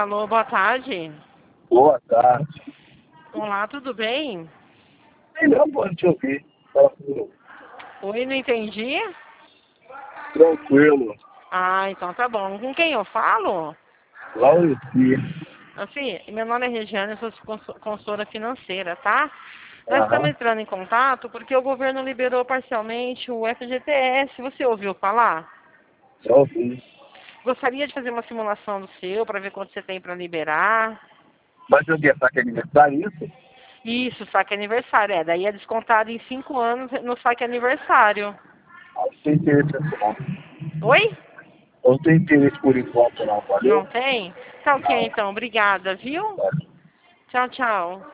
Alô, boa tarde. Boa tarde. Olá, tudo bem? Melhor pode te ouvir. Fala comigo. Oi, não entendi? Tranquilo. Ah, então tá bom. Com quem eu falo? Laurici. Assim, meu nome é Regiane, eu sou consultora financeira, tá? Nós estamos Aham. entrando em contato porque o governo liberou parcialmente o FGTS. Você ouviu falar? Já ouvi. Gostaria de fazer uma simulação do seu para ver quanto você tem para liberar. Mas eu ia saque aniversário, isso? Isso, saque aniversário. Daí é descontado em 5 anos no saque aniversário. Não tem interesse não. Oi? Não tem interesse por enquanto não, Não valeu? tem? Tá ok, Não. então. Obrigada, viu? Tá. Tchau, tchau.